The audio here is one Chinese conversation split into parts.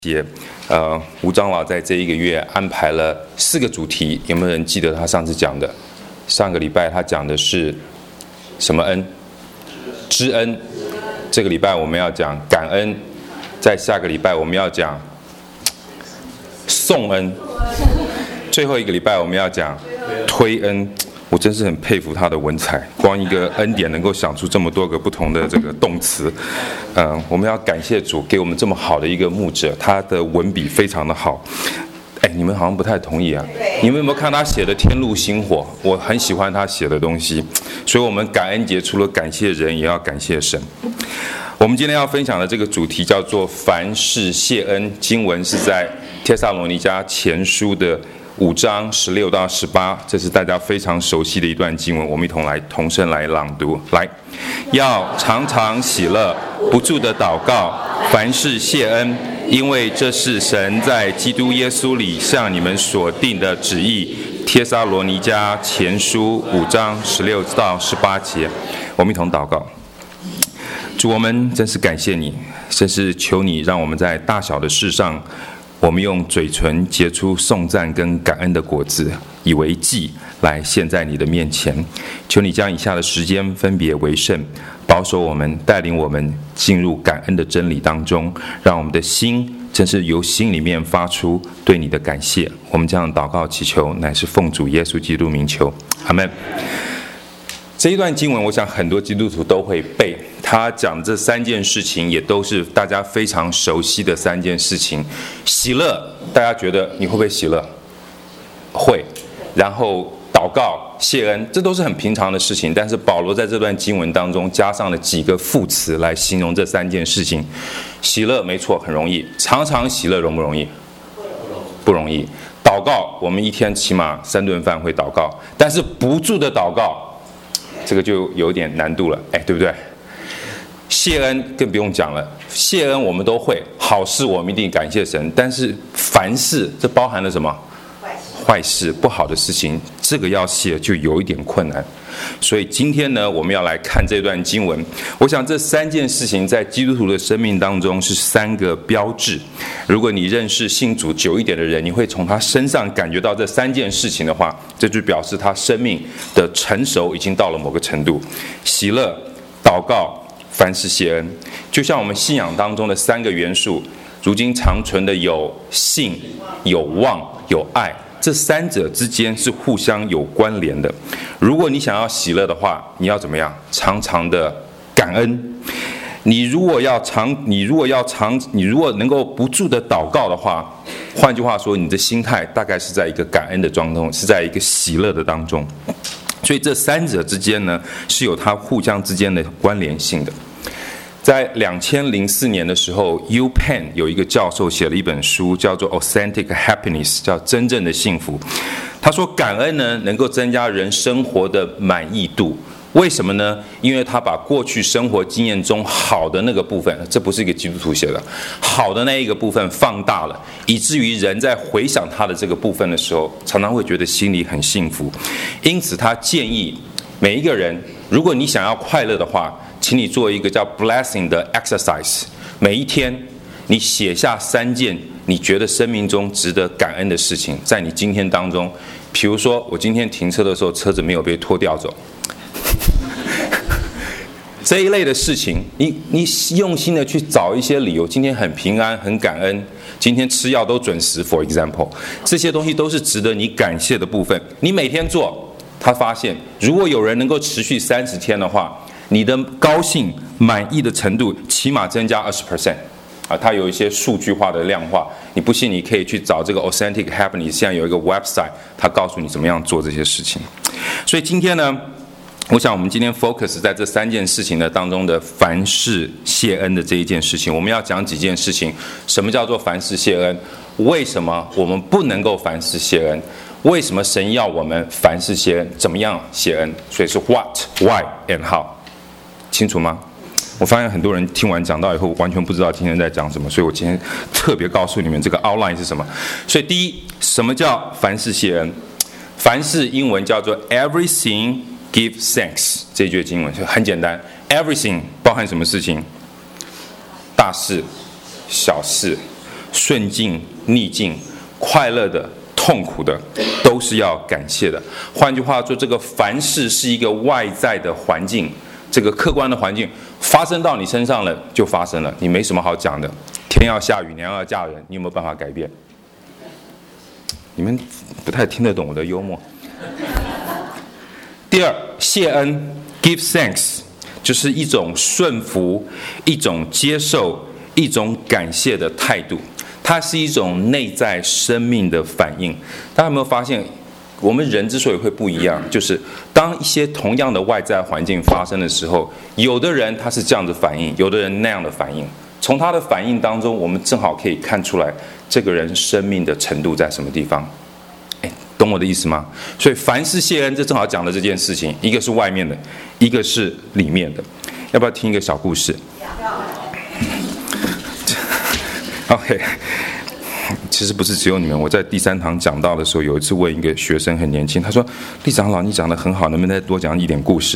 节，吴长老在这一个月安排了4个主题，有没有人记得他上次讲的？上个礼拜他讲的是什么恩？知恩。这个礼拜我们要讲感恩，在下个礼拜我们要讲送恩，最后一个礼拜我们要讲推恩。我真是很佩服他的文采，光一个恩典能够想出这么多个不同的这个动词。我们要感谢主给我们这么好的一个牧者，他的文笔非常的好。你们好像不太同意啊？你们有没有看他写的《天路星火》？我很喜欢他写的东西，所以我们感恩节除了感谢人，也要感谢神。我们今天要分享的这个主题叫做凡事谢恩，经文是在帖撒罗尼迦前书的5章16到18，这是大家非常熟悉的一段经文，我们一同来同声来朗读。来，要常常喜乐，不住的祷告，凡事谢恩，因为这是神在基督耶稣里向你们所定的旨意。帖撒罗尼迦前书5章16到18节，我们一同祷告。主，我们真是感谢你，真是求你让我们在大小的事上，我们用嘴唇结出颂赞跟感恩的果子，以为祭来献在你的面前。求你将以下的时间分别为圣，保守我们，带领我们进入感恩的真理当中，让我们的心真是由心里面发出对你的感谢。我们这样祷告祈求，乃是奉主耶稣基督名求，阿们。这一段经文我想很多基督徒都会背，他讲这3件事情也都是大家非常熟悉的3件事情。喜乐，大家觉得你会不会喜乐？会。然后祷告、谢恩，这都是很平常的事情，但是保罗在这段经文当中加上了几个副词来形容这3件事情。喜乐没错，很容易，常常喜乐容不容易？不容易。祷告，我们一天起码3顿饭会祷告，但是不住的祷告，这个就有点难度了，对不对？谢恩更不用讲了，谢恩我们都会，好事我们一定感谢神，但是凡事这包含了什么？坏事，不好的事情，这个要谢就有一点困难。所以今天呢，我们要来看这段经文。我想这3件事情在基督徒的生命当中是3个标志。如果你认识信主久一点的人，你会从他身上感觉到这3件事情的话，这就表示他生命的成熟已经到了某个程度。喜乐、祷告、凡事谢恩，就像我们信仰当中的3个元素，如今长存的有信、有望、有爱。这3者之间是互相有关联的。如果你想要喜乐的话，你要怎么样？常常的感恩。你如果能够不住的祷告的话，换句话说，你的心态大概是在一个感恩的当中，是在一个喜乐的当中。所以这3者之间呢，是有它互相之间的关联性的。在2004年的时候 U Penn 有一个教授写了一本书，叫做 Authentic Happiness， 叫真正的幸福。他说感恩呢，能够增加人生活的满意度。为什么呢？因为他把过去生活经验中好的那个部分，这不是一个基督徒写的，好的那一个部分放大了，以至于人在回想他的这个部分的时候，常常会觉得心里很幸福。因此他建议每一个人，如果你想要快乐的话，请你做一个叫 blessing 的 exercise。每一天你写下3件你觉得生命中值得感恩的事情，在你今天当中。比如说我今天停车的时候车子没有被拖掉走，这一类的事情，你用心的去找一些理由，今天很平安很感恩，今天吃药都准时 for example， 这些东西都是值得你感谢的部分。你每天做，他发现如果有人能够持续30天的话，你的高兴满意的程度起码增加 20%。它有一些数据化的量化，你不信你可以去找这个 Authentic Happiness， 现在有一个 website， 它告诉你怎么样做这些事情。所以今天呢，我想我们今天 focus 在这3件事情的当中的凡事谢恩的这一件事情。我们要讲几件事情。什么叫做凡事谢恩？为什么我们不能够凡事谢恩？为什么神要我们凡事谢恩？怎么样谢恩？所以是 what, why and how， 清楚吗？我发现很多人听完讲到以后完全不知道今天在讲什么，所以我今天特别告诉你们这个 outline 是什么。所以第一，什么叫凡事谢恩？凡事英文叫做 everything give thanks， 这一句经文就很简单。everything 包含什么事情？大事、小事， 顺境、逆境、快乐的、痛苦的，都是要感谢的。换句话说，这个凡事是一个外在的环境，这个客观的环境发生到你身上了就发生了，你没什么好讲的。天要下雨，娘要嫁人，你有没有办法改变？你们不太听得懂我的幽默。第二，谢恩 give thanks 就是一种顺服，一种接受，一种感谢的态度，它是一种内在生命的反应。大家有没有发现，我们人之所以会不一样，就是当一些同样的外在环境发生的时候，有的人他是这样的反应，有的人那样的反应。从他的反应当中，我们正好可以看出来这个人生命的程度在什么地方。懂我的意思吗？所以凡事谢恩，这正好讲的这件事情，一个是外面的，一个是里面的。要不要听一个小故事？OK， 其实不是只有你们。我在第3堂讲道的时候，有一次问一个学生很年轻，他说：“厉长老，你讲得很好，能不能再多讲一点故事？”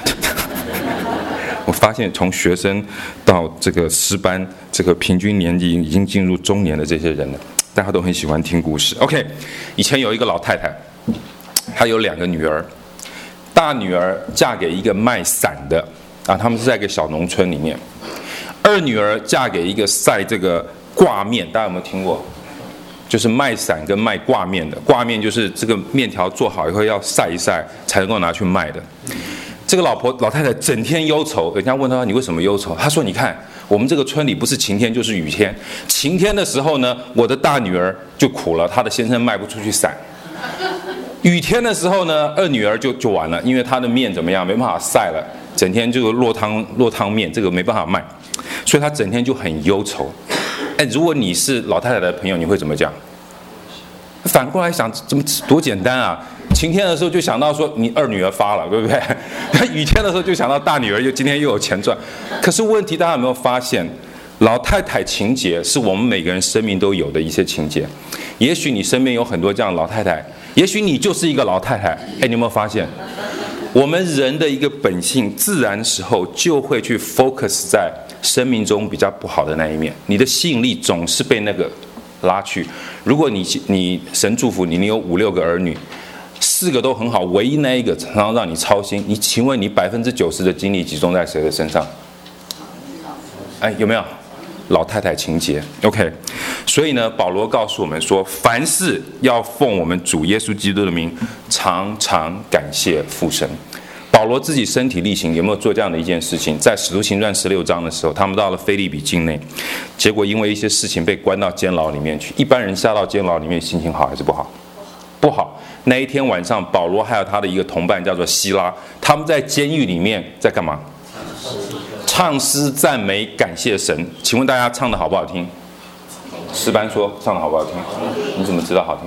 我发现从学生到这个师班，这个平均年纪已经进入中年的这些人了。大家都很喜欢听故事。OK， 以前有一个老太太，她有2个女儿，大女儿嫁给一个卖伞的啊，他们是在一个小农村里面。二女儿嫁给一个晒这个挂面，大家有没有听过？就是卖伞跟卖挂面的，挂面就是这个面条做好以后要晒一晒才能够拿去卖的。这个老太太整天忧愁，人家问她你为什么忧愁？她说：“你看，我们这个村里不是晴天就是雨天。晴天的时候呢，我的大女儿就苦了，她的先生卖不出去伞；雨天的时候呢，二女儿就完了，因为她的面怎么样，没办法晒了，整天就落汤面，这个没办法卖，所以她整天就很忧愁。如果你是老太太的朋友，你会怎么讲？反过来想，怎么多简单啊！晴天的时候就想到说你二女儿发了，对不对？雨天的时候就想到大女儿今天又有钱赚。可是问题大家有没有发现，老太太情节是我们每个人生命都有的一些情节。也许你身边有很多这样的老太太，也许你就是一个老太太。你有没有发现，我们人的一个本性，自然的时候就会去 focus 在生命中比较不好的那一面，你的吸引力总是被那个拉去。如果你神祝福你，你有5、6个儿女，4个都很好，唯一那一个常常让你操心，你请问你90%的精力集中在谁的身上？有没有老太太情节 ？OK， 所以呢，保罗告诉我们说，凡事要奉我们主耶稣基督的名，常常感谢父神。保罗自己身体力行，有没有做这样的一件事情？在使徒行传16章的时候，他们到了腓立比境内，结果因为一些事情被关到监牢里面去。一般人下到监牢里面，心情好还是不好？不好。那一天晚上，保罗还有他的一个同伴叫做希拉，他们在监狱里面在干嘛？唱诗赞美感谢神。请问大家唱的好不好听？诗班说唱的好不好听？你怎么知道好听？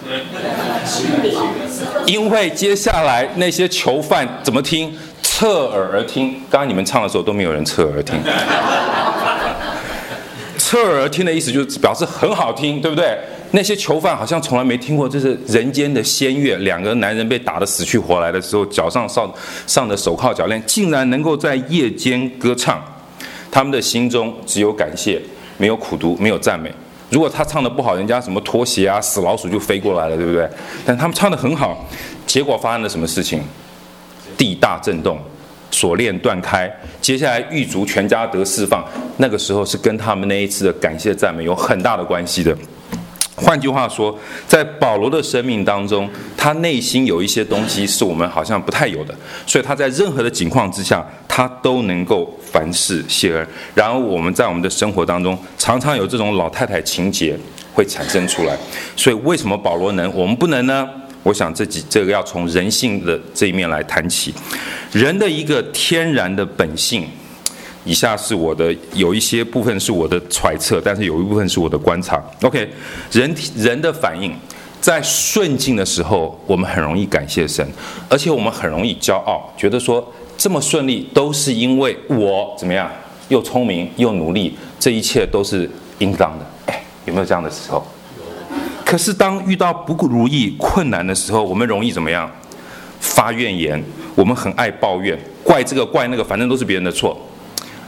因为接下来那些囚犯怎么听？侧耳而听。刚刚你们唱的时候都没有人侧耳听。侧耳而听的意思就是表示很好听，对不对？那些囚犯好像从来没听过这是人间的仙乐，2个男人被打得死去活来的时候，脚上上的手铐脚链，竟然能够在夜间歌唱。他们的心中只有感谢，没有苦毒，没有赞美。如果他唱得不好，人家什么拖鞋啊、死老鼠就飞过来了，对不对？但他们唱得很好，结果发生了什么事情？地大震动，锁链断开，接下来狱卒全家得释放。那个时候是跟他们那一次的感谢赞美有很大的关系的。换句话说，在保罗的生命当中，他内心有一些东西是我们好像不太有的，所以他在任何的情况之下，他都能够凡事谢恩。然而我们在我们的生活当中，常常有这种老太太情节会产生出来。所以为什么保罗能，我们不能呢？我想这个要从人性的这一面来谈起。人的一个天然的本性，以下是有一些部分是我的揣测，但是有一部分是我的观察。OK， 人的反应，在顺境的时候，我们很容易感谢神，而且我们很容易骄傲，觉得说这么顺利都是因为我怎么样，又聪明又努力，这一切都是应当的。有没有这样的时候？可是当遇到不如意、困难的时候，我们容易怎么样？发怨言，我们很爱抱怨，怪这个怪那个，反正都是别人的错。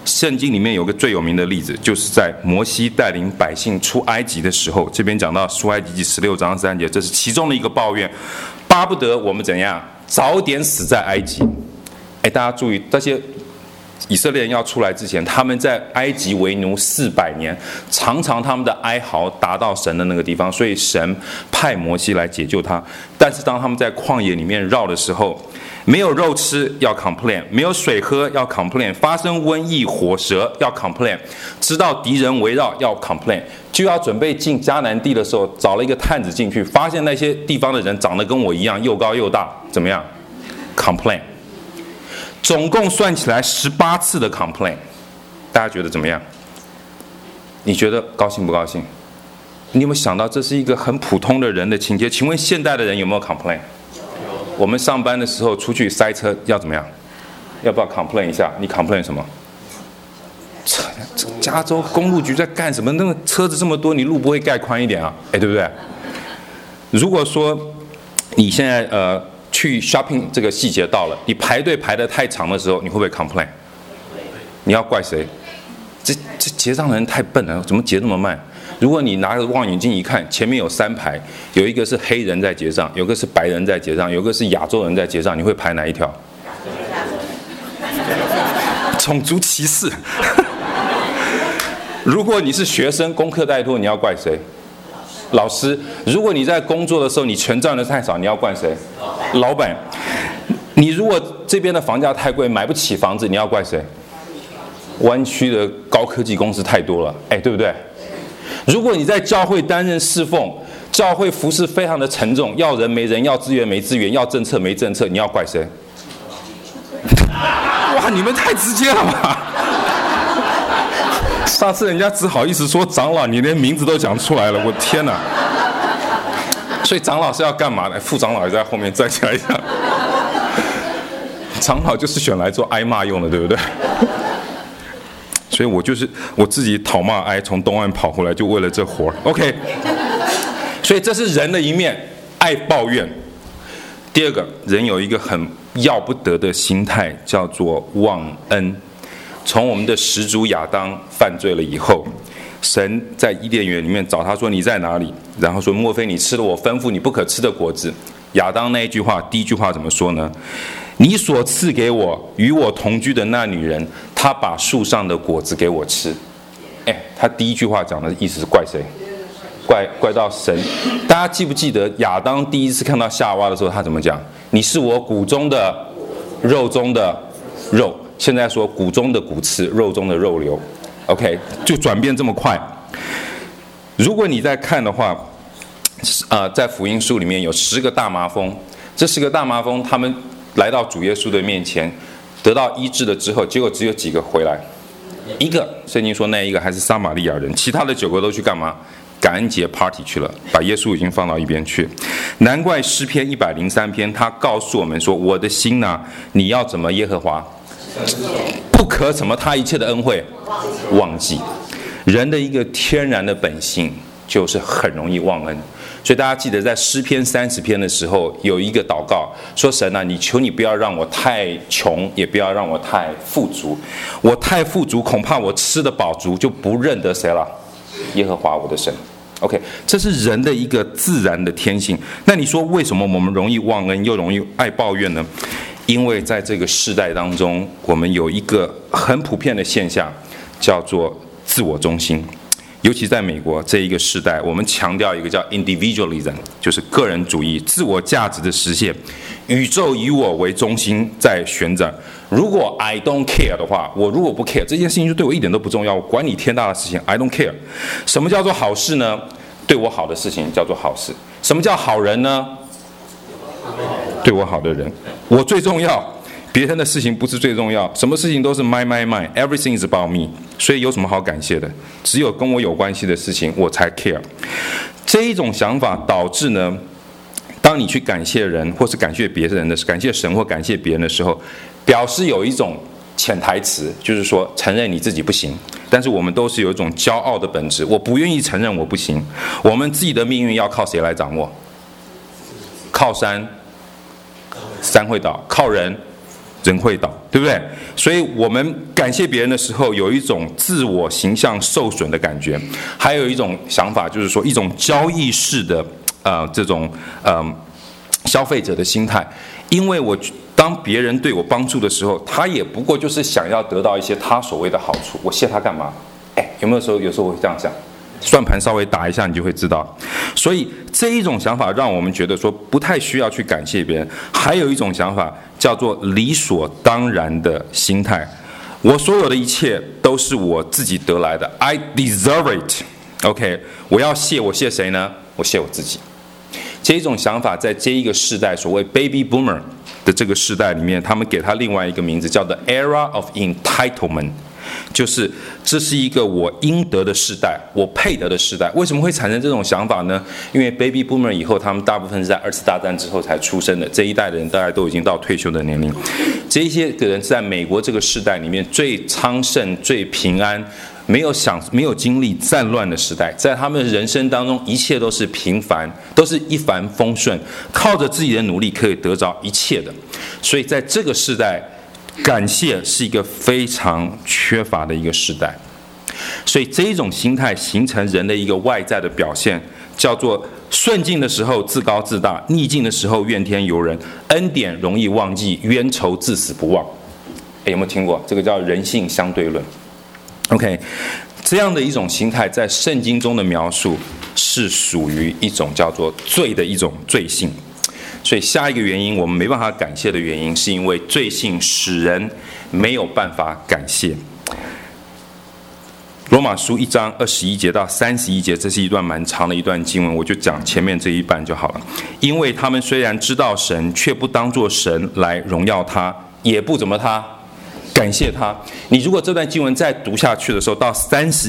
圣经里面有个最有名的例子，就是在摩西带领百姓出埃及的时候，这边讲到出埃及记16章3节，这是其中的一个抱怨，巴不得我们怎样早点死在埃及。大家注意，这些以色列人要出来之前，他们在埃及为奴400年，常常他们的哀嚎达到神的那个地方，所以神派摩西来解救他。但是当他们在旷野里面绕的时候，没有肉吃要 complain， 没有水喝要 complain， 发生瘟疫火蛇要 complain， 知道敌人围绕要 complain， 就要准备进迦南地的时候，找了一个探子进去，发现那些地方的人长得跟我一样，又高又大，怎么样 complain。总共算起来18次的 complain， 大家觉得怎么样？你觉得高兴不高兴？你有没有想到这是一个很普通的人的情节？请问现代的人有没有 complain？ 我们上班的时候出去塞车要怎么样？要不要 complain 一下？你 complain 什么？加州公路局在干什么？那个车子这么多，你路不会盖宽一点啊？对不对？如果说你现在去 shopping 这个细节到了，你排队排得太长的时候，你会不会 complain？ 你要怪谁？这结账的人太笨了，怎么结那么慢？如果你拿着望远镜一看，前面有3排，有一个是黑人在结账，有个是白人在结账，有个是亚洲人在结账，你会排哪一条？种族歧视。如果你是学生，功课太多，你要怪谁？老师。如果你在工作的时候你钱赚的太少，你要怪谁？老板。你如果这边的房价太贵，买不起房子，你要怪谁？湾区的高科技公司太多了，对不对？如果你在教会担任侍奉，教会服事非常的沉重，要人没人，要资源没资源，要政策没政策，你要怪谁？哇，你们太直接了吧！上次人家只好意思说长老，你连名字都讲出来了，我天哪！所以长老是要干嘛的？副长老也在后面站起来一下。长老就是选来做挨骂用的，对不对？所以我自己讨骂挨，从东岸跑回来，就为了这活 OK， 所以这是人的一面，爱抱怨。第二个，人有一个很要不得的心态，叫做忘恩。从我们的始祖亚当犯罪了以后，神在伊甸园里面找他说：“你在哪里？”然后说：“莫非你吃了我吩咐你不可吃的果子？”亚当那一句话，第一句话怎么说呢？你所赐给我与我同居的那女人，她把树上的果子给我吃。他第一句话讲的意思是怪谁？怪到神。大家记不记得亚当第一次看到夏娃的时候，他怎么讲？你是我骨中的肉中的肉。现在说骨中的骨刺，肉中的肉瘤。OK， 就转变这么快。如果你在看的话，在福音书里面有10个大麻风，这10个大麻风他们来到主耶稣的面前，得到医治了之后，结果只有几个回来，一个圣经说那一个还是撒玛利亚人，其他的9个都去干嘛？感恩节 party 去了，把耶稣已经放到一边去。难怪诗篇103篇他告诉我们说：“我的心啊，你要怎么耶和华？不可什么他一切的恩惠忘记。”人的一个天然的本性就是很容易忘恩。所以大家记得在诗篇30篇的时候有一个祷告说：“神啊，你求你不要让我太穷，也不要让我太富足。我太富足，恐怕我吃得饱足就不认得谁了？耶和华我的神。” OK， 这是人的一个自然的天性。那你说为什么我们容易忘恩又容易爱抱怨呢？因为在这个世代当中，我们有一个很普遍的现象，叫做自我中心。尤其在美国这一个时代，我们强调一个叫 individualism， 就是个人主义、自我价值的实现。宇宙以我为中心在旋转。如果 I don't care 的话，我如果不 care 这件事情，就对我一点都不重要。我管你天大的事情 ，I don't care。什么叫做好事呢？对我好的事情叫做好事。什么叫好人呢？对我好的人，我最重要。别人的事情不是最重要，什么事情都是 my，everything is about me。所以有什么好感谢的？只有跟我有关系的事情我才 care。这一种想法导致呢，当你去感谢人，或是感谢别人的，感谢神或感谢别人的时候，表示有一种潜台词，就是说承认你自己不行。但是我们都是有一种骄傲的本质，我不愿意承认我不行。我们自己的命运要靠谁来掌握？靠山，山会倒；靠人，人会倒。 对不对？所以我们感谢别人的时候，有一种自我形象受损的感觉，还有一种想法就是说一种交易式的这种消费者的心态，因为当别人对我帮助的时候，他也不过就是想要得到一些他所谓的好处，我谢他干嘛？有时候我会这样想，算盘稍微打一下你就会知道。所以这一种想法让我们觉得说不太需要去感谢别人。还有一种想法叫做理所当然的心态，我所有的一切都是我自己得来的 ，I deserve it。OK， 我谢谁呢？我谢我自己。这一种想法在这一个世代，所谓 Baby Boomer 的这个世代里面，他们给他另外一个名字叫做 Era of Entitlement。就是这是一个我应得的世代，我配得的世代。为什么会产生这种想法呢？因为 Baby Boomer 以后，他们大部分是在2次大战之后才出生的，这一代的人大概都已经到退休的年龄。这些个人是在美国这个世代里面最昌盛、最平安，没有经历战乱的时代，在他们的人生当中，一切都是平凡，都是一帆风顺，靠着自己的努力可以得着一切的。所以在这个世代，感谢是一个非常缺乏的一个时代，所以这一种心态形成人的一个外在的表现，叫做顺境的时候自高自大，逆境的时候怨天尤人，恩典容易忘记，冤仇至死不忘。有没有听过？这个叫人性相对论。OK， 这样的一种心态在圣经中的描述是属于一种叫做罪的一种罪性。所以下一个原因，我们没办法感谢的原因，是因为罪性使人没有办法感谢。罗马书1章21节到31节，这是一段蛮长的一段经文，我就讲前面这一半就好了。因为他们虽然知道神，却不当作神来荣耀他，也不怎么感谢他。你如果这段经文再读下去的时候，到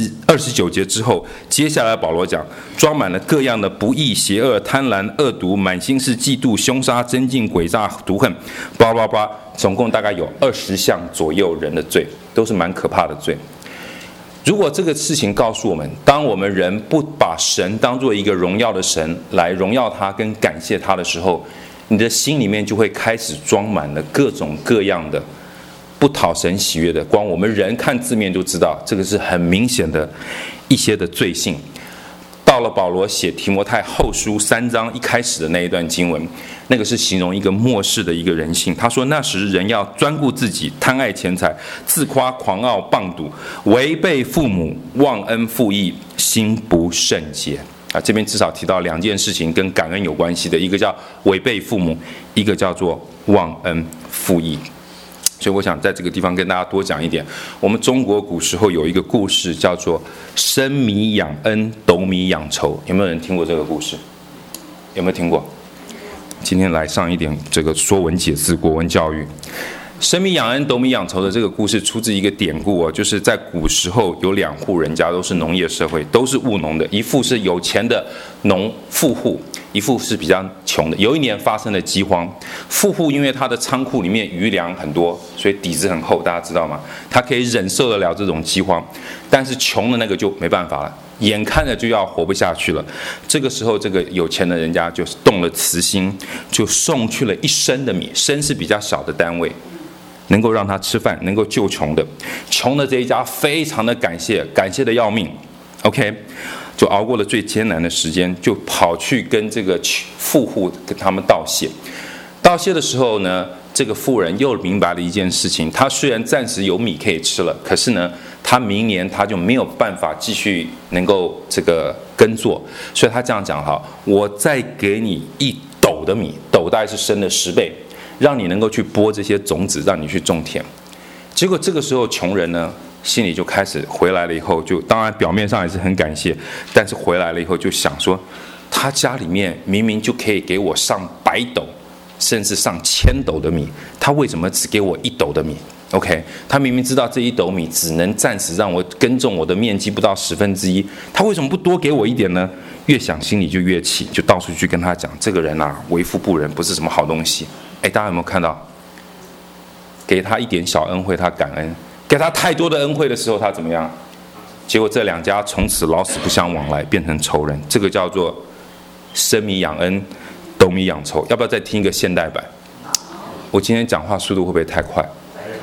29节之后，接下来保罗讲，装满了各样的不义、邪恶、贪婪、恶毒，满心是嫉妒、凶杀、争竞、诡诈、毒恨，叭叭叭，总共大概有20项左右人的罪，都是蛮可怕的罪。如果这个事情告诉我们，当我们人不把神当作一个荣耀的神来荣耀他跟感谢他的时候，你的心里面就会开始装满了各种各样的不讨神喜悦的，光我们人看字面就知道，这个是很明显的一些的罪性。到了保罗写提摩太后书3章一开始的那一段经文，那个是形容一个末世的一个人性。他说那时人要专顾自己，贪爱钱财，自夸狂傲，棒赌，违背父母，忘恩负义，心不圣洁。这边至少提到2件事情跟感恩有关系的，一个叫违背父母，一个叫做忘恩负义。所以我想在这个地方跟大家多讲一点，我们中国古时候有一个故事叫做生米养恩，斗米养仇。有没有人听过这个故事？有没有听过？今天来上一点这个说文解字国文教育。生米养恩，斗米养仇的这个故事出自一个典故就是在古时候有2户人家，都是农业社会，都是务农的，一户是有钱的农富户，一户是比较穷的。有一年发生了饥荒，富户因为他的仓库里面余粮很多，所以底子很厚，大家知道吗？他可以忍受得了这种饥荒，但是穷的那个就没办法了，眼看着就要活不下去了。这个时候这个有钱的人家就动了慈心，就送去了1升的米，升是比较小的单位，能够让他吃饭，能够救穷的。穷的这一家非常的感谢的要命。 OK， 就熬过了最艰难的时间，就跑去跟这个富户跟他们道谢。道谢的时候呢，这个富人又明白了一件事情，他虽然暂时有米可以吃了，可是呢他明年他就没有办法继续能够这个耕作，所以他这样讲哈，我再给你1斗的米，斗大概是升的10倍，让你能够去播这些种子，让你去种田。结果这个时候穷人呢心里就开始回来了以后，就当然表面上也是很感谢，但是回来了以后就想说，他家里面明明就可以给我上100斗甚至上1000斗的米，他为什么只给我1斗的米？ OK， 他明明知道这1斗米只能暂时让我耕种我的面积不到1/10，他为什么不多给我一点呢？越想心里就越气，就到处去跟他讲，这个人啊为富不仁，不是什么好东西。大家有没有看到，给他一点小恩惠他感恩，给他太多的恩惠的时候他怎么样？结果这2家从此老死不相往来，变成仇人。这个叫做生米养恩，斗米养仇。要不要再听一个现代版？我今天讲话速度会不会太快？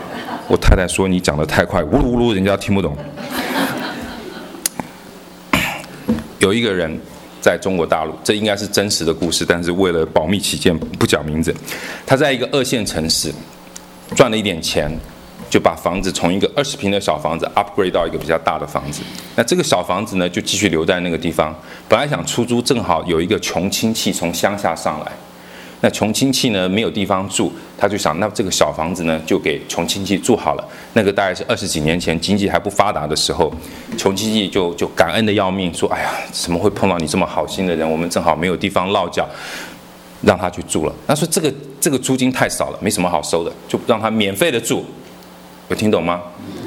我太太说你讲得太快，呜噜呜噜，人家听不懂。有一个人在中国大陆，这应该是真实的故事，但是为了保密起见不讲名字。他在一个2线城市赚了一点钱，就把房子从一个20平的小房子 upgrade 到一个比较大的房子。那这个小房子呢，就继续留在那个地方。本来想出租，正好有一个穷亲戚从乡下上来。那穷亲戚呢没有地方住，他就想，那这个小房子呢就给穷亲戚住好了。那个大概是20几年前经济还不发达的时候，穷亲戚就感恩的要命，说：“哎呀，怎么会碰到你这么好心的人？我们正好没有地方落脚，让他去住了。”他说这个租金太少了，没什么好收的，就让他免费的住。有听懂吗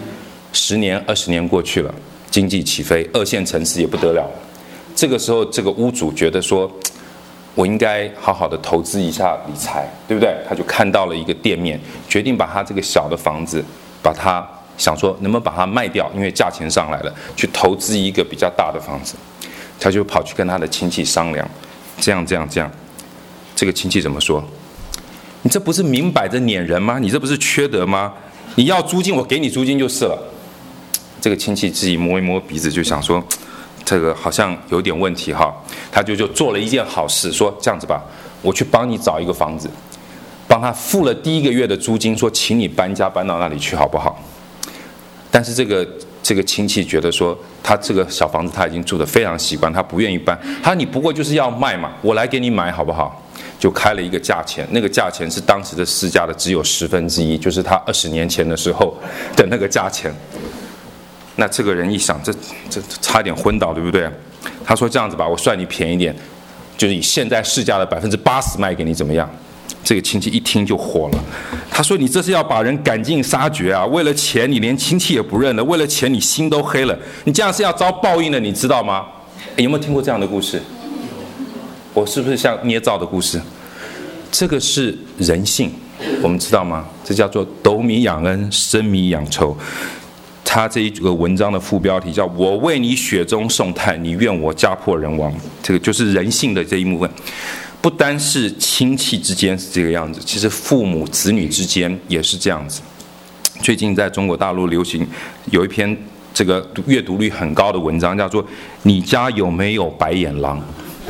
？10年、20年过去了，经济起飞，2线城市也不得了了。这个时候，这个屋主觉得说，我应该好好的投资一下理财，对不对？他就看到了一个店面，决定把他这个小的房子，把它想说能不能把它卖掉，因为价钱上来了，去投资一个比较大的房子。他就跑去跟他的亲戚商量，这样。这个亲戚怎么说？你这不是明摆着撵人吗？你这不是缺德吗？你要租金，我给你租金就是了。这个亲戚自己摸一摸鼻子，就想说，这个好像有点问题哈。他就做了一件好事，说这样子吧，我去帮你找一个房子，帮他付了第1个月的租金，说请你搬家搬到那里去好不好？但是这个亲戚觉得说，他这个小房子他已经住得非常习惯，他不愿意搬。他说你不过就是要卖嘛，我来给你买好不好？就开了一个价钱，那个价钱是当时的市价的只有1/10，就是他20年前的时候的那个价钱。那这个人一想，这差点昏倒，对不对？他说这样子吧，我算你便宜点，就是以现在市价的80%卖给你，怎么样？这个亲戚一听就火了，他说：“你这是要把人赶尽杀绝啊！为了钱，你连亲戚也不认了；为了钱，你心都黑了。你这样是要遭报应的，你知道吗？”有没有听过这样的故事？我是不是像捏造的故事？这个是人性，我们知道吗？这叫做斗米养恩，升米养仇。他这一个文章的副标题叫“我为你雪中送炭，你愿我家破人亡”。这个就是人性的这一部分。不单是亲戚之间是这个样子，其实父母子女之间也是这样子。最近在中国大陆流行有一篇这个阅读率很高的文章，叫做“你家有没有白眼狼”。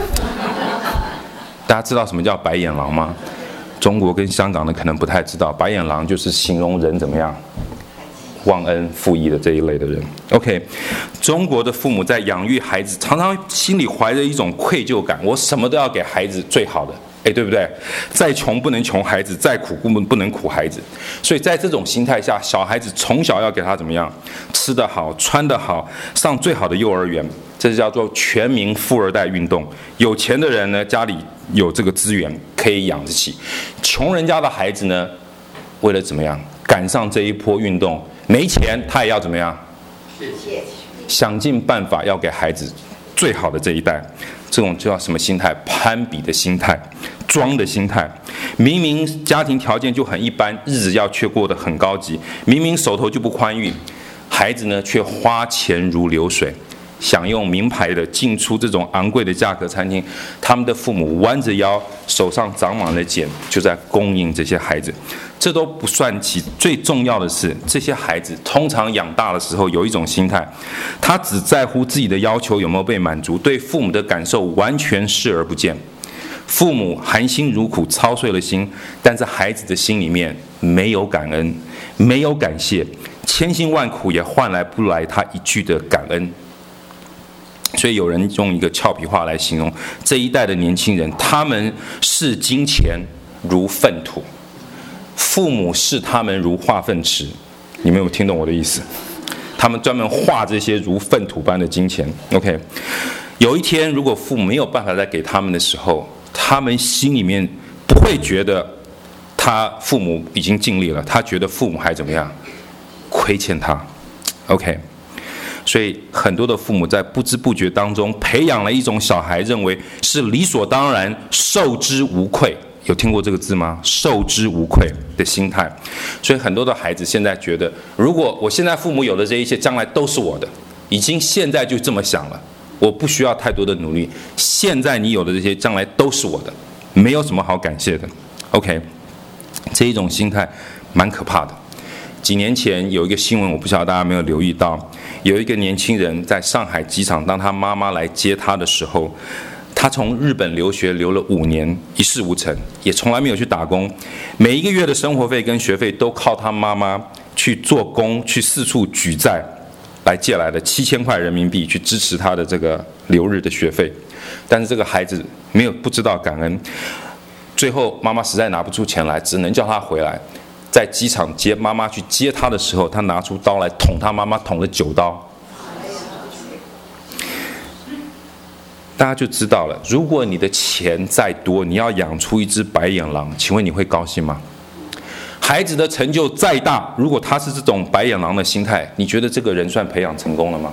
大家知道什么叫白眼狼吗？中国跟香港的可能不太知道，白眼狼就是形容人怎么样忘恩负义的这一类的人。OK， 中国的父母在养育孩子，常常心里怀着一种愧疚感，我什么都要给孩子最好的，对不对？再穷不能穷孩子，再苦不能苦孩子。所以在这种心态下，小孩子从小要给他怎么样？吃得好，穿得好，上最好的幼儿园，这叫做全民富二代运动。有钱的人呢，家里有这个资源可以养得起；穷人家的孩子呢，为了怎么样赶上这一波运动，没钱他也要怎么样？想尽办法要给孩子最好的这一代。这种叫什么心态？攀比的心态，装的心态。明明家庭条件就很一般，日子却过得很高级，明明手头就不宽裕，孩子呢却花钱如流水，享用名牌的，进出这种昂贵的价格餐厅，他们的父母弯着腰，手上长满了茧，就在供应这些孩子。这都不算起，最重要的是，这些孩子通常养大的时候有一种心态，他只在乎自己的要求有没有被满足，对父母的感受完全视而不见。父母含辛茹苦，操碎了心，但是孩子的心里面没有感恩，没有感谢，千辛万苦也换来不来他一句的感恩。所以有人用一个俏皮话来形容这一代的年轻人，他们视金钱如粪土，父母视他们如化粪池。你们有听懂我的意思？他们专门化这些如粪土般的金钱。OK， 有一天如果父母没有办法再给他们的时候，他们心里面不会觉得他父母已经尽力了，他觉得父母还怎么样亏欠他。OK， 所以很多的父母在不知不觉当中培养了一种小孩认为是理所当然，受之无愧。有听过这个字吗？受之无愧的心态。所以很多的孩子现在觉得，如果我现在父母有的这一切，将来都是我的，已经现在就这么想了，我不需要太多的努力，现在你有的这些，将来都是我的，没有什么好感谢的。OK， 这一种心态蛮可怕的。 几年前有一个新闻，我不晓得大家有没有留意到，有一个年轻人在上海机场，当他妈妈来接他的时候，他从日本留学留了5年，一事无成，也从来没有去打工，每一个月的生活费跟学费都靠他妈妈去做工，去四处举债来借来的7000块人民币去支持他的这个留日的学费。但是这个孩子不知道感恩，最后妈妈实在拿不出钱来，只能叫他回来。在机场妈妈去接他的时候，他拿出刀来捅他妈妈，捅了9刀。大家就知道了，如果你的钱再多，你要养出一只白眼狼，请问你会高兴吗？孩子的成就再大，如果他是这种白眼狼的心态，你觉得这个人算培养成功了吗？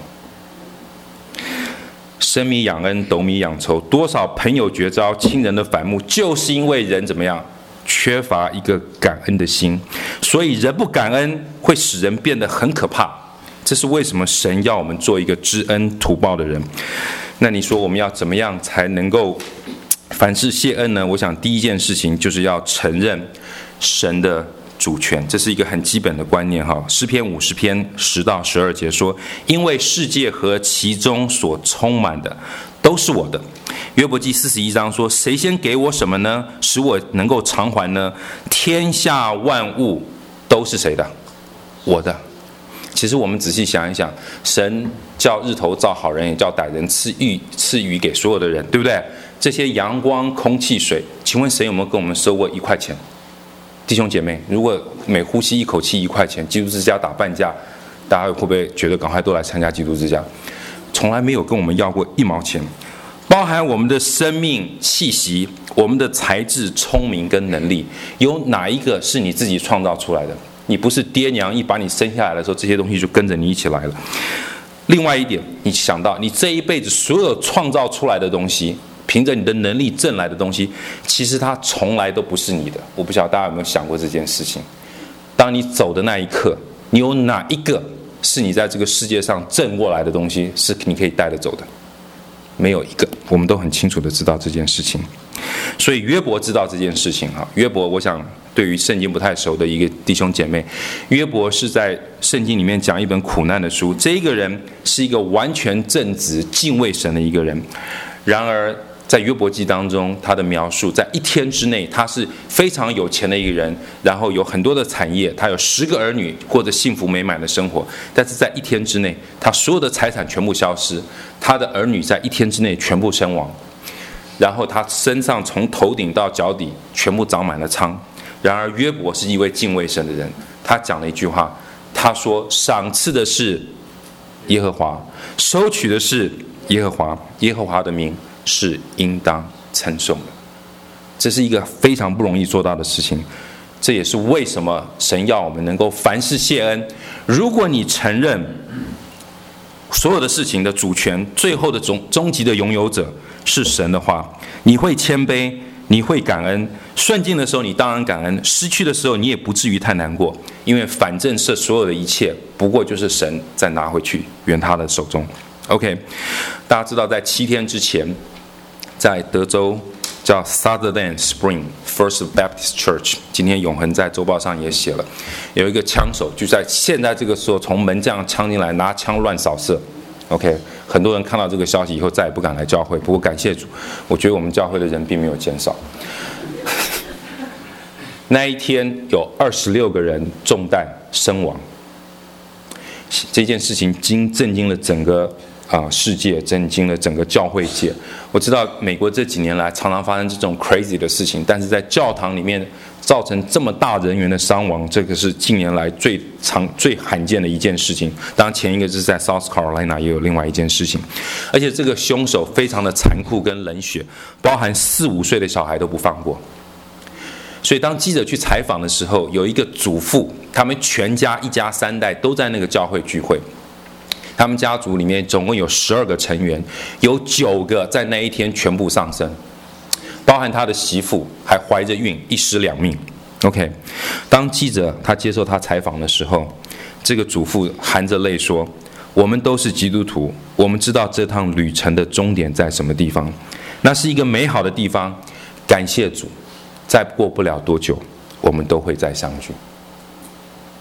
生米养恩，斗米养仇，多少朋友绝交，亲人的反目，就是因为人怎么样？缺乏一个感恩的心，所以人不感恩会使人变得很可怕。这是为什么神要我们做一个知恩图报的人。那你说我们要怎么样才能够凡事谢恩呢？我想第一件事情就是要承认神的主权，这是一个很基本的观念哈。诗篇50篇10到12节说：因为世界和其中所充满的都是我的。约伯记41章说：谁先给我什么呢？使我能够偿还呢？天下万物都是谁的？我的。其实我们仔细想一想，神叫日头照好人，也叫歹人，赐予给所有的人，对不对？这些阳光、空气、水，请问神有没有跟我们收过1块钱？弟兄姐妹，如果每呼吸一口气1块钱，基督之家打半价，大家会不会觉得赶快都来参加基督之家？从来没有跟我们要过1毛钱。包含我们的生命气息，我们的才智、聪明跟能力，有哪一个是你自己创造出来的？你不是爹娘一把你生下来的时候，这些东西就跟着你一起来了。另外一点，你想到你这一辈子所有创造出来的东西，凭着你的能力挣来的东西，其实它从来都不是你的。我不晓得大家有没有想过这件事情。当你走的那一刻，你有哪一个是你在这个世界上挣过来的东西是你可以带得走的？没有一个。我们都很清楚的知道这件事情。所以约伯知道这件事情哈。约伯，我想对于圣经不太熟的一个弟兄姐妹，约伯是在圣经里面讲一本苦难的书。这一个人是一个完全正直、敬畏神的一个人。然而在约伯记当中，他的描述在1天之内，他是非常有钱的一个人，然后有很多的产业，他有10个儿女，过着幸福美满的生活。但是在1天之内，他所有的财产全部消失，他的儿女在1天之内全部身亡，然后他身上从头顶到脚底全部长满了疮。然而约伯是一位敬畏神的人，他讲了一句话，他说：赏赐的是耶和华，收取的是耶和华，耶和华的名是应当称颂的。这是一个非常不容易做到的事情。这也是为什么神要我们能够凡事谢恩。如果你承认所有的事情的主权，最后的终极的拥有者是神的话，你会谦卑，你会感恩。顺境的时候你当然感恩，失去的时候你也不至于太难过，因为反正是所有的一切不过就是神再拿回去，圆他的手中。OK， 大家知道在7天之前，在德州叫 Sutherland Spring First Baptist Church， 今天永恒在周报上也写了，有一个枪手就在现在这个时候从门这样枪进来，拿枪乱扫射。OK， 很多人看到这个消息以后再也不敢来教会，不过感谢主，我觉得我们教会的人并没有减少。那一天有26个人中弹身亡，这件事情震惊了整个世界，震惊了整个教会界。我知道美国这几年来常常发生这种 crazy 的事情，但是在教堂里面造成这么大人员的伤亡，这个是近年来最罕见的一件事情。当然前一个是在 South Carolina 也有另外一件事情，而且这个凶手非常的残酷跟冷血，包含4、5岁的小孩都不放过。所以当记者去采访的时候，有一个祖父，他们全家一家3代都在那个教会聚会。他们家族里面总共有12个成员，有9个在那一天全部丧生，包含他的媳妇还怀着孕，1尸2命。OK， 当记者他接受他采访的时候，这个祖父含着泪说：我们都是基督徒，我们知道这趟旅程的终点在什么地方，那是一个美好的地方，感谢主，再过不了多久我们都会再相聚。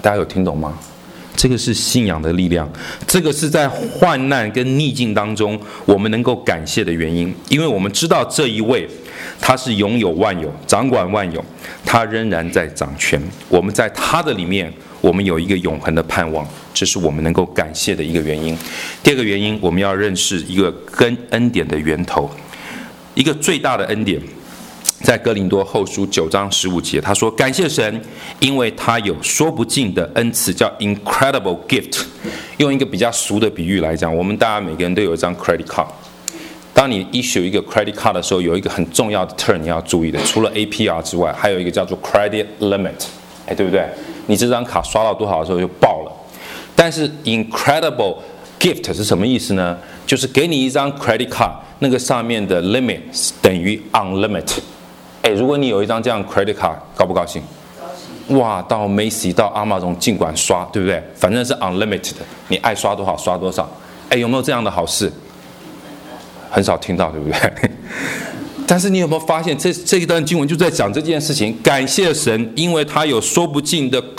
大家有听懂吗？这个是信仰的力量，这个是在患难跟逆境当中我们能够感谢的原因，因为我们知道这一位他是拥有万有，掌管万有，他仍然在掌权。我们在他的里面，我们有一个永恒的盼望，这是我们能够感谢的一个原因。第二个原因，我们要认识一个跟恩典的源头，一个最大的恩典。在哥林多后书9章15节，他说：“感谢神，因为他有说不尽的恩赐，叫 incredible gift。”用一个比较俗的比喻来讲，我们大家每个人都有一张 credit card。当你 issue 一个 credit card 的时候，有一个很重要的 term 你要注意的，除了 APR 之外，还有一个叫做 credit limit， 对不对？你这张卡刷到多少的时候就爆了。但是 incredible gift 是什么意思呢？就是给你一张 credit card， 那个上面的 limit 等于 unlimited。如果你有一张这样 credit card， 高不高兴？高兴。哇，到 Macy 到 Amazon 尽管刷，对不对？反正是 unlimited， 你爱刷多少刷多少。有没有这样的好事？很少听到，对不对？但是你有没有发现，这一段经文就在讲这件事情？感谢神，因为他有说不尽的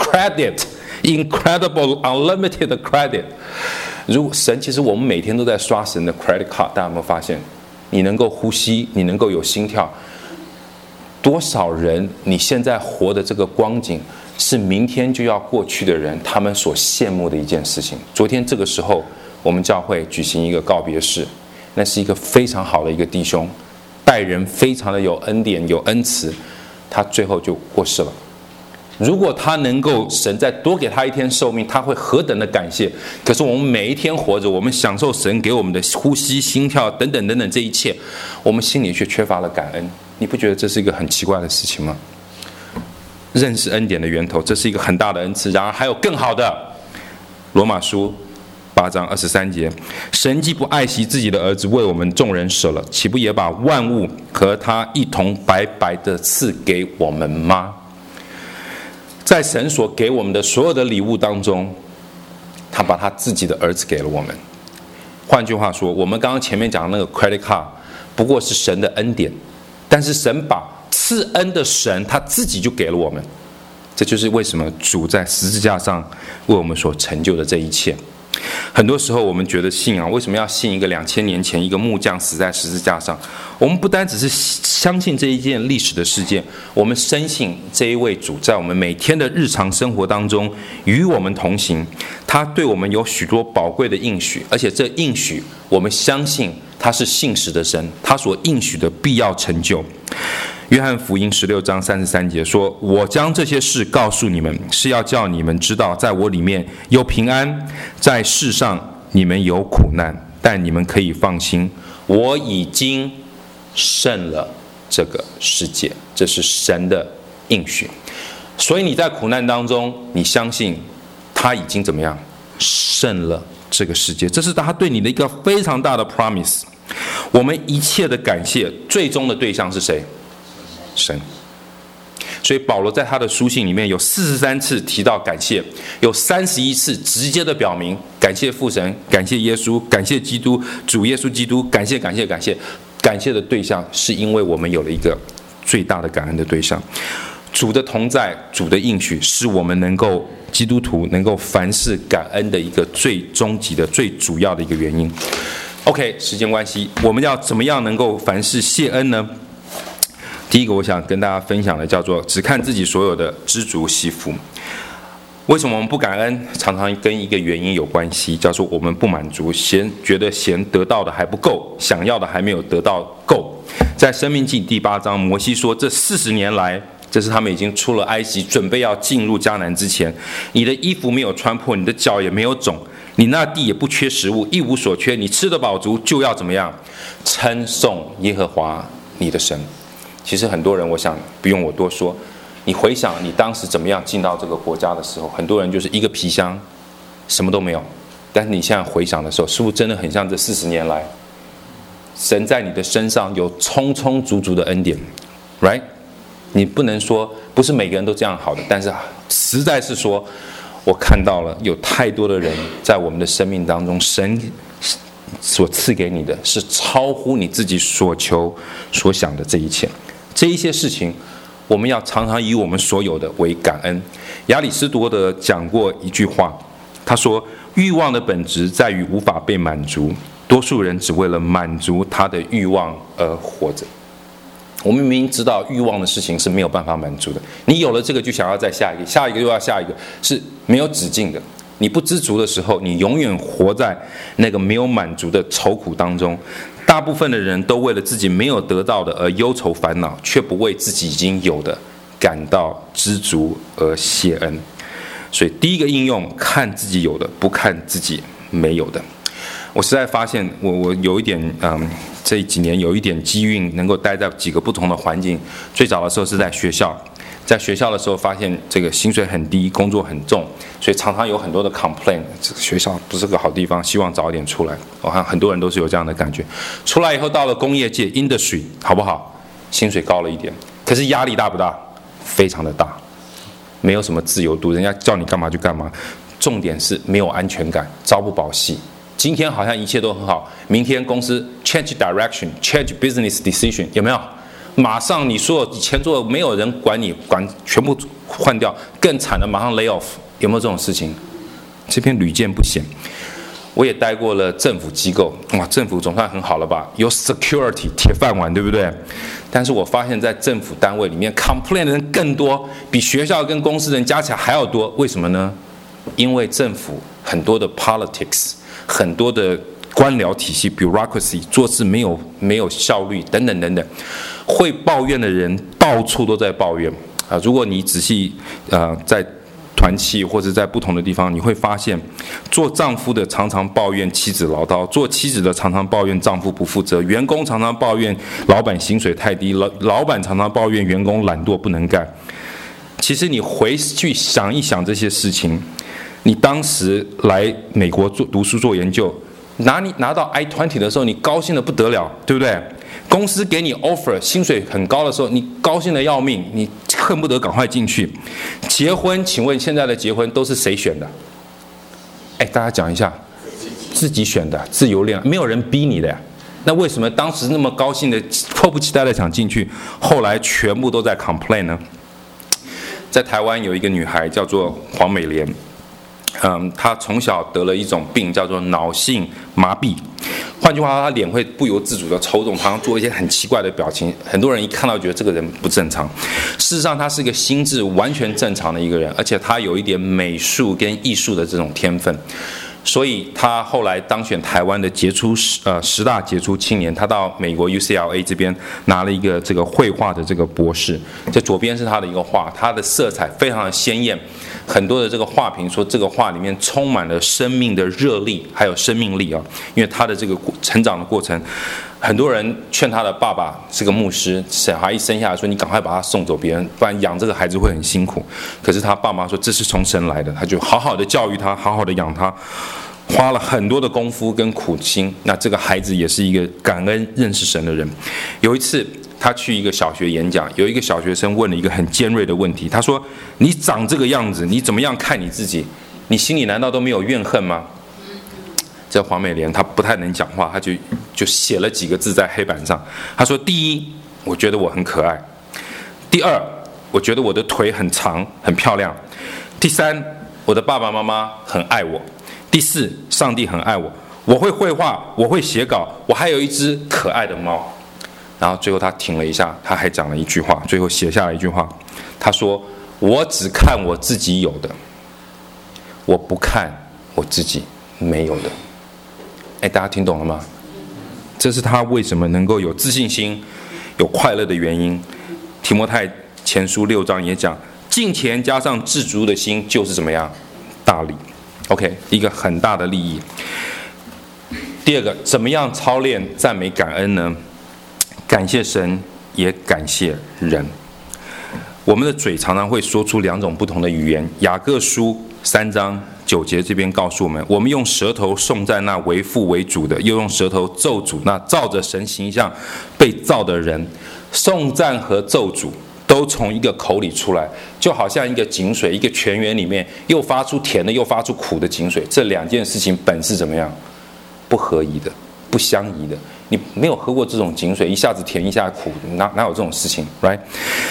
credit，incredible unlimited credit。如果神，其实我们每天都在刷神的 credit card， 大家有没有发现？你能够呼吸，你能够有心跳。多少人你现在活的这个光景是明天就要过去的人他们所羡慕的一件事情。昨天这个时候我们教会举行一个告别式，那是一个非常好的一个弟兄，待人非常的有恩典有恩慈，他最后就过世了。如果他能够神再多给他一天寿命，他会何等的感谢。可是我们每一天活着，我们享受神给我们的呼吸心跳等等等等这一切，我们心里却缺乏了感恩。你不觉得这是一个很奇怪的事情吗？认识恩典的源头，这是一个很大的恩赐。然而还有更好的。罗马书8章23节，神既不爱惜自己的儿子为我们众人舍了，岂不也把万物和他一同白白的赐给我们吗？在神所给我们的所有的礼物当中，他把他自己的儿子给了我们。换句话说，我们刚刚前面讲的那个 credit card 不过是神的恩典，但是神把赐恩的神他自己就给了我们。这就是为什么主在十字架上为我们所成就的这一切。很多时候我们觉得信仰为什么要信一个2000年前一个木匠死在十字架上？我们不单只是相信这一件历史的事件，我们深信这一位主在我们每天的日常生活当中与我们同行，他对我们有许多宝贵的应许，而且这应许我们相信他是信实的神，他所应许的必要成就。约翰福音16章33节说，我将这些事告诉你们，是要叫你们知道在我里面有平安，在世上你们有苦难，但你们可以放心，我已经胜了这个世界。这是神的应许。所以你在苦难当中，你相信他已经怎么样胜了这个世界，这是他对你的一个非常大的 promise。 我们一切的感谢最终的对象是谁？神。所以保罗在他的书信里面有43次提到感谢，有31次直接的表明感谢父神，感谢耶稣，感谢基督，主耶稣基督，感谢感谢感谢。感谢的对象是因为我们有了一个最大的感恩的对象。主的同在，主的应许，是我们能够基督徒能够凡事感恩的一个最终极的最主要的一个原因。OK， 时间关系，我们要怎么样能够凡事谢恩呢？第一个我想跟大家分享的叫做只看自己所有的，知足惜福。为什么我们不感恩？常常跟一个原因有关系，叫做我们不满足，觉得嫌得到的还不够，想要的还没有得到够。在申命记第8章，摩西说，这40年来，这是他们已经出了埃及，准备要进入迦南之前，你的衣服没有穿破，你的脚也没有肿，你那地也不缺食物，一无所缺，你吃得饱足，就要怎么样？称颂耶和华你的神。其实很多人，我想不用我多说，你回想你当时怎么样进到这个国家的时候，很多人就是一个皮箱，什么都没有。但是你现在回想的时候，是不是真的很像这40年来，神在你的身上有充充足足的恩典 ，right？ 你不能说不是每个人都这样好的，但是实在是说，我看到了有太多的人在我们的生命当中，神所赐给你的是超乎你自己所求所想的这一切。这一些事情我们要常常以我们所有的为感恩。亚里士多德讲过一句话，他说：欲望的本质在于无法被满足，多数人只为了满足他的欲望而活着。我们明明知道欲望的事情是没有办法满足的，你有了这个就想要再下一个，下一个又要下一个，是没有止境的。你不知足的时候，你永远活在那个没有满足的愁苦当中。大部分的人都为了自己没有得到的而忧愁烦恼，却不为自己已经有的感到知足而谢恩。所以第一个应用，看自己有的，不看自己没有的。我实在发现我有一点这几年有一点机运，能够待在几个不同的环境。最早的时候是在学校，在学校的时候发现这个薪水很低，工作很重，所以常常有很多的 complain， 这个学校不是个好地方，希望早一点出来。我看很多人都是有这样的感觉。出来以后到了工业界 industry 好不好？薪水高了一点，可是压力大不大？非常的大，没有什么自由度，人家叫你干嘛就干嘛。重点是没有安全感，朝不保夕。今天好像一切都很好，明天公司 change direction change business decision， 有没有？马上你说以前做没有人管你，管全部换掉，更惨的马上 lay off， 有没有这种事情？这边屡见不鲜。我也待过了政府机构，哇，政府总算很好了吧，有 security 铁饭碗，对不对？但是我发现在政府单位里面 complain 的人更多，比学校跟公司人加起来还要多。为什么呢？因为政府很多的 politics， 很多的官僚体系 bureaucracy， 做事没有效率等等等等，会抱怨的人到处都在抱怨啊。如果你仔细在团契或者在不同的地方，你会发现，做丈夫的常常抱怨妻子唠叨，做妻子的常常抱怨丈夫不负责，员工常常抱怨老板薪水太低，老板常常抱怨员工懒惰不能干。其实你回去想一想这些事情，你当时来美国读书做研究，拿到 I-20 的时候，你高兴的不得了，对不对？公司给你 offer 薪水很高的时候，你高兴的要命，你恨不得赶快进去。结婚，请问现在的结婚都是谁选的？大家讲一下，自己选的，自由恋爱，没有人逼你的呀。那为什么当时那么高兴的、迫不及待的想进去，后来全部都在 complain 呢？在台湾有一个女孩叫做黄美莲，她从小得了一种病叫做脑性麻痹。换句话说，她脸会不由自主的抽动，常常做一些很奇怪的表情，很多人一看到觉得这个人不正常。事实上，她是一个心智完全正常的一个人，而且她有一点美术跟艺术的这种天分。所以他后来当选台湾的10大杰出青年，他到美国 UCLA 这边拿了一个这个绘画的这个博士。这左边是他的一个画，他的色彩非常的鲜艳，很多的这个画评说这个画里面充满了生命的热力还有生命力啊。因为他的这个成长的过程，很多人劝他的爸爸是个牧师，小孩一生下来说你赶快把他送走别人，不然养这个孩子会很辛苦。可是他爸妈说这是从神来的，他就好好的教育他，好好的养他，花了很多的功夫跟苦心。那这个孩子也是一个感恩认识神的人。有一次他去一个小学演讲，有一个小学生问了一个很尖锐的问题，他说你长这个样子，你怎么样看你自己？你心里难道都没有怨恨吗？这黄美莲她不太能讲话，她就写了几个字在黑板上。她说：第一，我觉得我很可爱；第二，我觉得我的腿很长很漂亮；第三，我的爸爸妈妈很爱我；第四，上帝很爱我。我会绘画，我会写稿，我还有一只可爱的猫。然后最后他停了一下，他还讲了一句话，最后写下了一句话，他说：我只看我自己有的，我不看我自己没有的。大家听懂了吗？这是他为什么能够有自信心、有快乐的原因。提摩太前书6章也讲，敬虔加上知足的心就是怎么样？大利。OK， 一个很大的利益。第二个，怎么样操练赞美感恩呢？感谢神，也感谢人。我们的嘴常常会说出2种不同的语言。雅各书3章9节这边告诉我们，我们用舌头颂赞那为父为主的，又用舌头咒诅那照着神形象被造的人。颂赞和咒诅都从一个口里出来，就好像一个井水，一个泉源里面又发出甜的又发出苦的井水，这2件事情本是怎么样？不合宜的，不相宜的。你没有喝过这种井水，一下子甜一下子苦，哪有这种事情 ，right？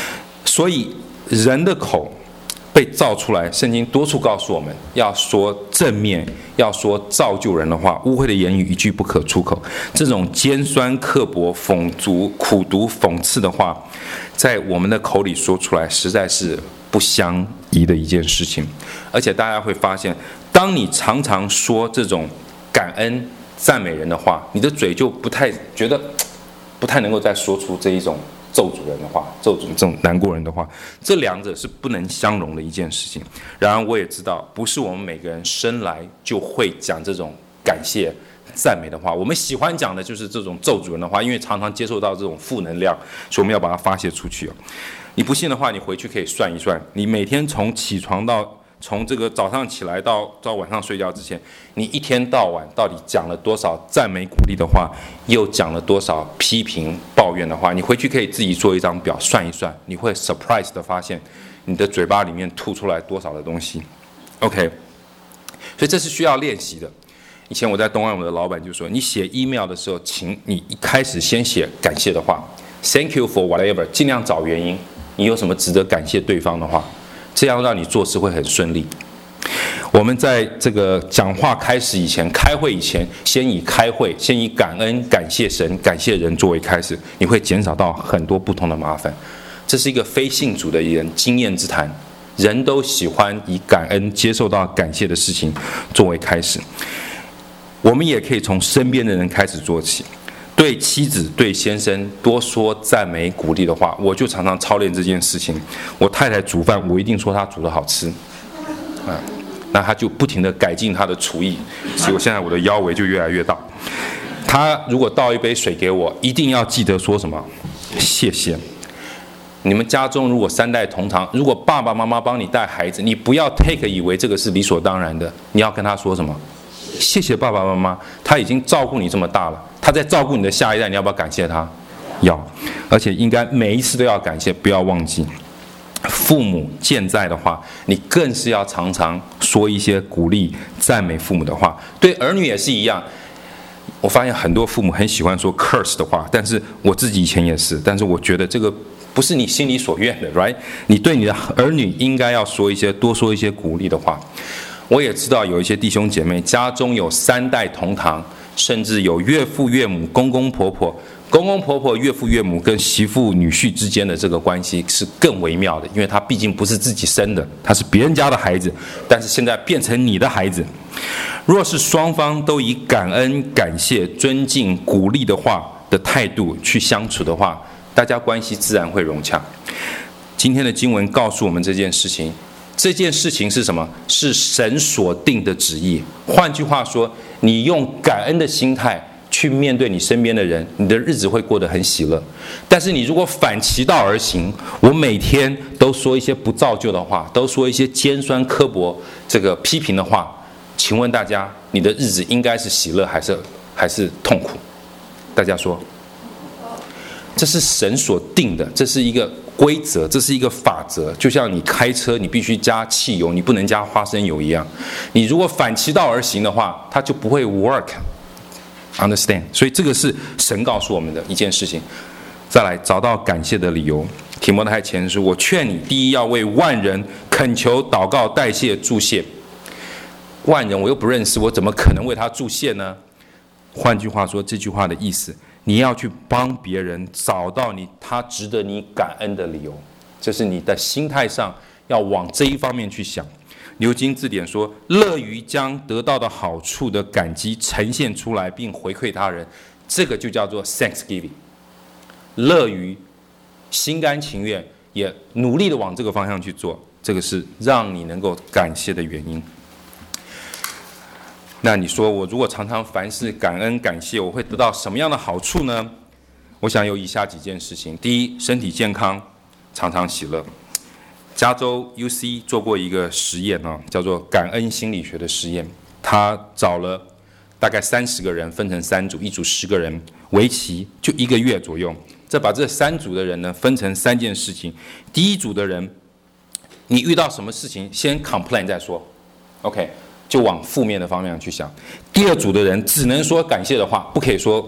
所以人的口被造出来，圣经多处告诉我们要说正面，要说造就人的话，污秽的言语一句不可出口。这种尖酸刻薄、讽足、苦毒、讽刺的话，在我们的口里说出来，实在是不相宜的一件事情。而且大家会发现，当你常常说这种感恩、赞美人的话，你的嘴就不太能够再说出这一种咒诅人的话，咒诅这种难过人的话，这两者是不能相容的一件事情。然而我也知道，不是我们每个人生来就会讲这种感谢赞美的话，我们喜欢讲的就是这种咒诅人的话，因为常常接受到这种负能量，所以我们要把它发泄出去。你不信的话，你回去可以算一算，你每天从这个早上起来到晚上睡觉之前，你一天到晚到底讲了多少赞美鼓励的话，又讲了多少批评抱怨的话？你回去可以自己做一张表算一算，你会 surprise 的发现你的嘴巴里面吐出来多少的东西。OK， 所以这是需要练习的。以前我在东岸，我的老板就说，你写 email 的时候，请你一开始先写感谢的话 ，Thank you for whatever， 尽量找原因，你有什么值得感谢对方的话，这样让你做事会很顺利。我们在这个讲话开始以前，开会以前，先以感恩、感谢神、感谢人作为开始，你会减少到很多不同的麻烦。这是一个非信主的人经验之谈，人都喜欢以感恩、接受到感谢的事情作为开始。我们也可以从身边的人开始做起。对妻子、对先生多说赞美、鼓励的话，我就常常操练这件事情。我太太煮饭，我一定说她煮得好吃，那她就不停地改进她的厨艺，结果现在我的腰围就越来越大。她如果倒一杯水给我，一定要记得说什么？谢谢。你们家中如果三代同堂，如果爸爸妈妈帮你带孩子，你不要 take 以为这个是理所当然的，你要跟他说什么？谢谢爸爸妈妈，他已经照顾你这么大了，他在照顾你的下一代，你要不要感谢他？要，而且应该每一次都要感谢，不要忘记。父母健在的话，你更是要常常说一些鼓励、赞美父母的话。对儿女也是一样。我发现很多父母很喜欢说 curse 的话，但是我自己以前也是，但是我觉得这个不是你心里所愿的 ，right？ 你对你的儿女应该要多说一些鼓励的话。我也知道有一些弟兄姐妹家中有三代同堂，甚至有岳父岳母、公公婆婆、岳父岳母跟媳妇女婿之间的这个关系是更微妙的，因为他毕竟不是自己生的，他是别人家的孩子，但是现在变成你的孩子。若是双方都以感恩、感谢、尊敬、鼓励的话的态度去相处的话，大家关系自然会融洽。今天的经文告诉我们这件事情。这件事情是什么？是神所定的旨意。换句话说，你用感恩的心态去面对你身边的人，你的日子会过得很喜乐。但是你如果反其道而行，我每天都说一些不造就的话，都说一些尖酸刻薄、这个批评的话，请问大家，你的日子应该是喜乐还是痛苦？大家说，这是神所定的，这是一个规则，这是一个法则，就像你开车你必须加汽油，你不能加花生油一样。你如果反其道而行的话，它就不会 work。Understand？ 所以这个是神告诉我们的一件事情。再来，找到感谢的理由。提摩太前书，我劝你，第一要为万人恳求、祷告、代谢、祝谢。万人我又不认识，我怎么可能为他祝谢呢？换句话说，这句话的意思，你要去帮别人找到他值得你感恩的理由，这是你的心态上要往这一方面去想。牛津字典说，乐于将得到的好处的感激呈现出来并回馈他人，这个就叫做 Thanksgiving。 乐于心甘情愿也努力的往这个方向去做，这个是让你能够感谢的原因。那你说，我如果常常凡事感恩感谢，我会得到什么样的好处呢？我想有以下几件事情。第一，身体健康，常常喜乐。加州 UC 做过一个实验叫做感恩心理学的实验。他找了大概30个人，分成3组，一组10个人，为期就1个月左右。再把这3组的人呢分成3件事情。第一组的人，你遇到什么事情先 complain 再说 ，OK， 就往负面的方面去想。第二组的人只能说感谢的话，不可以说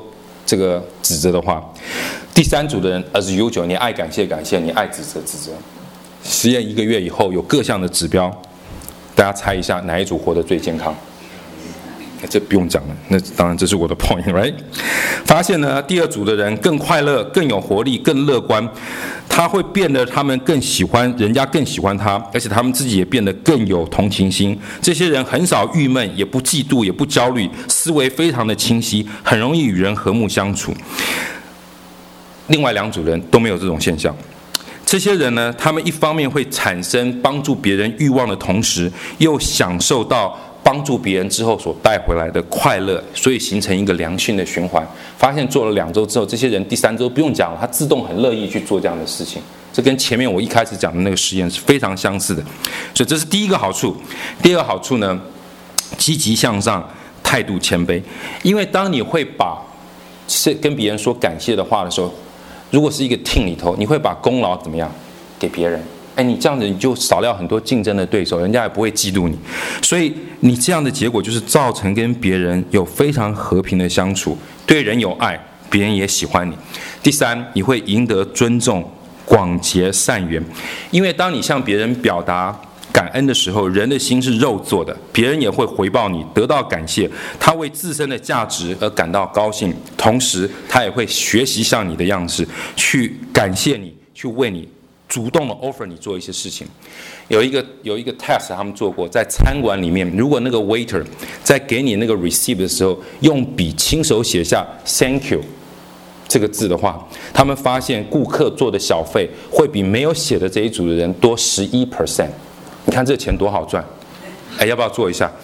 这个指责的话。第三组的人 as usual， 你爱感谢感谢，你爱指责指责。实验1个月以后有各项的指标，大家猜一下哪一组活得最健康？这不用讲了，那当然这是我的 point， right？ 发现呢，第二组的人更快乐、更有活力、更乐观，他会变得他们更喜欢，人家更喜欢他，而且他们自己也变得更有同情心。这些人很少郁闷，也不嫉妒，也不焦虑，思维非常的清晰，很容易与人和睦相处。另外2组人都没有这种现象。这些人呢，他们一方面会产生帮助别人欲望的同时，又享受到帮助别人之后所带回来的快乐，所以形成一个良性的循环。发现做了2周之后，这些人第3周不用讲了，他自动很乐意去做这样的事情。这跟前面我一开始讲的那个实验是非常相似的。所以这是第一个好处。第二个好处呢，积极向上，态度谦卑。因为当你会把跟别人说感谢的话的时候，如果是一个 team 里头，你会把功劳怎么样给别人？你这样子你就少掉很多竞争的对手，人家也不会嫉妒你。所以你这样的结果就是造成跟别人有非常和平的相处，对人有爱，别人也喜欢你。第3，你会赢得尊重，广结善缘。因为当你向别人表达感恩的时候，人的心是肉做的，别人也会回报你，得到感谢，他为自身的价值而感到高兴，同时他也会学习像你的样式，去感谢你，去为你主动的 offer 你做一些事情。有一个 test 他们做过，在餐馆里面，如果那个 waiter 在给你那个 receipt 的时候，用笔亲手写下 thank you 这个字的话，他们发现顾客做的小费会比没有写的这一组的人多11%。你看这钱多好赚，要不要做一下？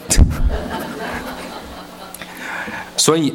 所以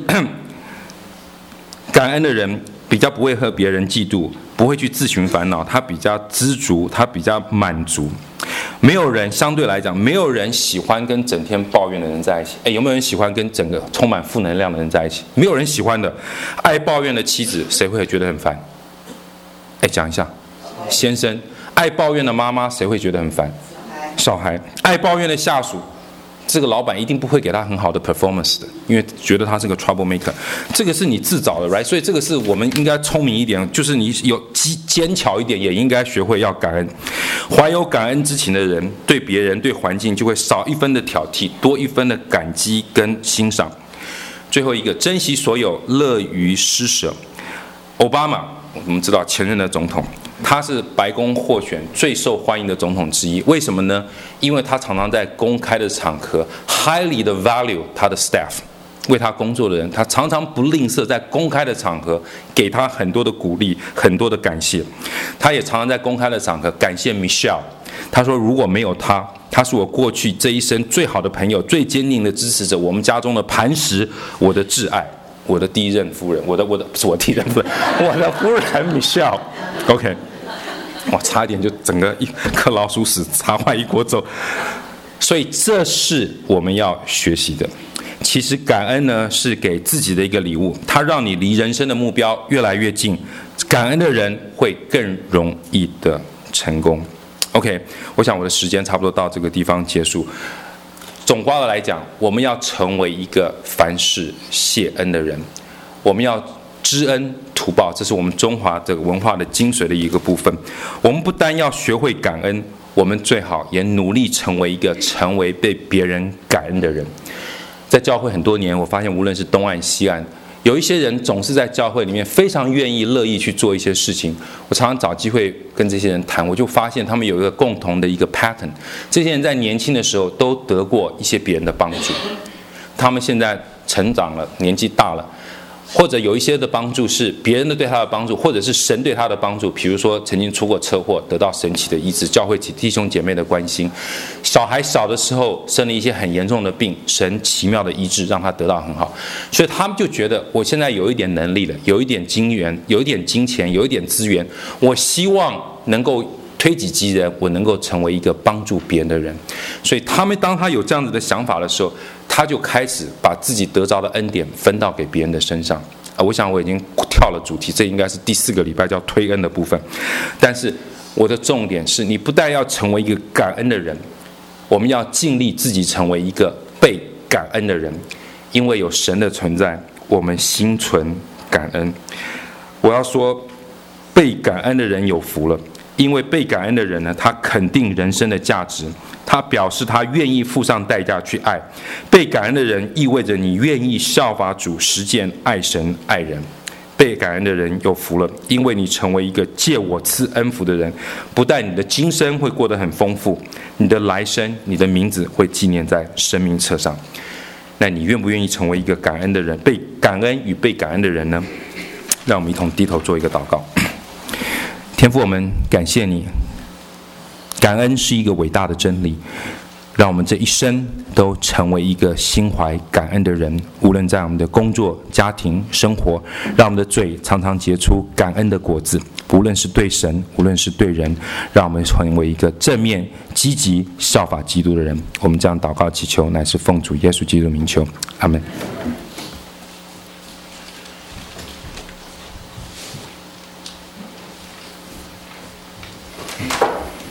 感恩的人比较不会和别人嫉妒，不会去自寻烦恼，他比较知足，他比较满足。没有人，相对来讲，没有人喜欢跟整天抱怨的人在一起。有没有人喜欢跟整个充满负能量的人在一起？没有人喜欢的。爱抱怨的妻子，谁会觉得很烦？讲一下，先生。爱抱怨的妈妈，谁会觉得很烦？小孩。爱抱怨的下属，这个老板一定不会给他很好的 performance 的，因为觉得他是个 trouble maker。这个是你自找的 right？ 所以这个是我们应该聪明一点，就是你有坚巧一点，也应该学会要感恩。怀有感恩之情的人，对别人对环境就会少1分的挑剔，多1分的感激跟欣赏。最后一个，珍惜所有，乐于施舍。奥巴马，我们知道前任的总统，他是白宫获选最受欢迎的总统之一。为什么呢？因为他常常在公开的场合 highly 的 value 他的 staff， 为他工作的人，他常常不吝啬在公开的场合给他很多的鼓励，很多的感谢。他也常常在公开的场合感谢 Michelle， 他说如果没有他，他是我过去这一生最好的朋友，最坚定的支持者，我们家中的磐石，我的挚爱。我的第一任夫人，不是我第一任夫人，我的夫人 Michelle。OK， 哇，差一点就整个一颗老鼠屎砸坏一锅粥。所以这是我们要学习的。其实感恩呢，是给自己的一个礼物，它让你离人生的目标越来越近。感恩的人会更容易的成功。OK， 我想我的时间差不多到这个地方结束。总括的来讲，我们要成为一个凡事谢恩的人，我们要知恩图报，这是我们中华这个文化的精髓的一个部分。我们不单要学会感恩，我们最好也努力成为被别人感恩的人。在教会很多年，我发现无论是东岸西岸，有一些人总是在教会里面非常愿意乐意去做一些事情。我常常找机会跟这些人谈，我就发现他们有一个共同的一个 pattern。这些人在年轻的时候都得过一些别人的帮助，他们现在成长了，年纪大了，或者有一些的帮助是别人的对他的帮助，或者是神对他的帮助。比如说曾经出过车祸，得到神奇的医治，教会弟兄姐妹的关心；小孩小的时候生了一些很严重的病，神奇妙的医治，让他得到很好。所以他们就觉得，我现在有一点能力了，有一点金源，有一点金钱，有一点资源，我希望能够推己及人，我能够成为一个帮助别人的人。所以当他有这样子的想法的时候，他就开始把自己得着的恩典分到给别人的身上。我想我已经跳了主题，这应该是第4个礼拜叫推恩的部分。但是我的重点是，你不但要成为一个感恩的人，我们要尽力自己成为一个被感恩的人。因为有神的存在，我们心存感恩。我要说，被感恩的人有福了，因为被感恩的人呢，他肯定人生的价值，他表示他愿意付上代价去爱。被感恩的人意味着你愿意效法主，实践爱神爱人。被感恩的人有福了，因为你成为一个借我赐恩福的人，不但你的今生会过得很丰富，你的来生，你的名字会纪念在生命册上。那你愿不愿意成为一个感恩的人，被感恩与被感恩的人呢？让我们一同低头做一个祷告。天父，我们感谢你，感恩是一个伟大的真理，让我们这一生都成为一个心怀感恩的人，无论在我们的工作、家庭、生活，让我们的嘴常常结出感恩的果子，无论是对神，无论是对人，让我们成为一个正面、积极、效法基督的人。我们这样祷告祈求，乃是奉主耶稣基督的名求，阿们。